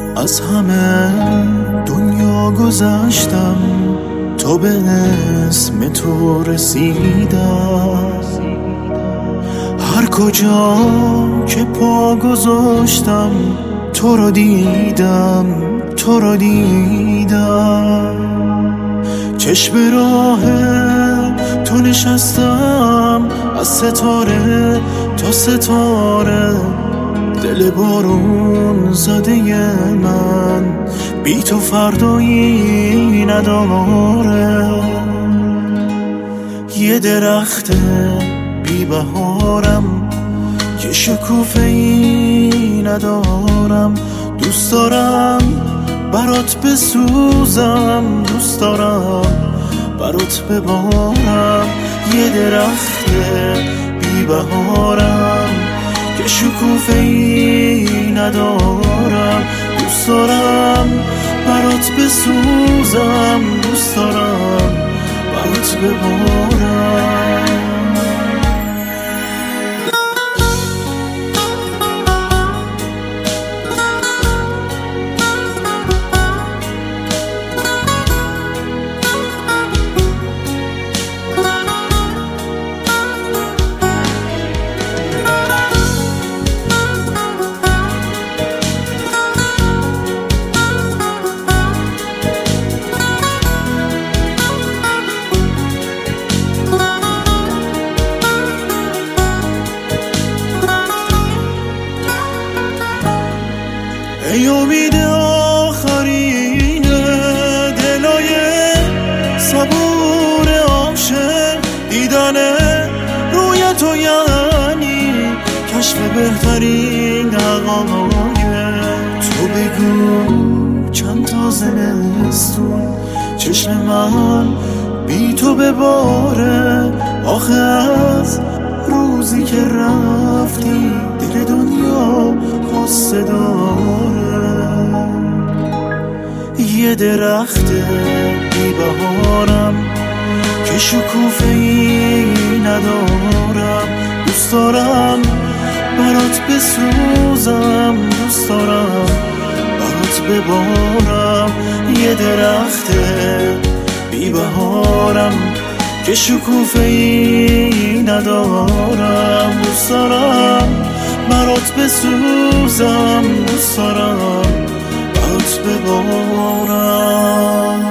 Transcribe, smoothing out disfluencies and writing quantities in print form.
از همه دنیا گذشتم تا به اسم تو رسیدم. هر کجا که پا گذاشتم تو رو دیدم، تو رو دیدم. چشم راه تو نشستم، از ستاره تا ستاره. دل بارون زده من بی تو فردایی نداره. یه درخت بی بهارم که شکوفه‌ای ندارم. دوست دارم برات بسوزم، دوست دارم برات ببارم. یه درخت بی بهارم که شکوفه‌ای ندارم. دوست دارم برات بسوزم، دوست دارم برات ببارم. ای امید آخرین دلای صبور عاشق، دیدن روی تو یعنی کشف بهترین دقایق. تو بگو چند تا زمستون چشم من بی تو بباره. آخه از روزی که رفتی دل دنیا غصه داره. یه درخت بی بهارم که شکوفه‌ای ندارم. دوست دارم برات بسوزم، دوست دارم برات ببارم. یه درخت بی بهارم که شکوفه‌ای ندارم. دوست دارم برات بسوزم، دوست دارم برات ببارم.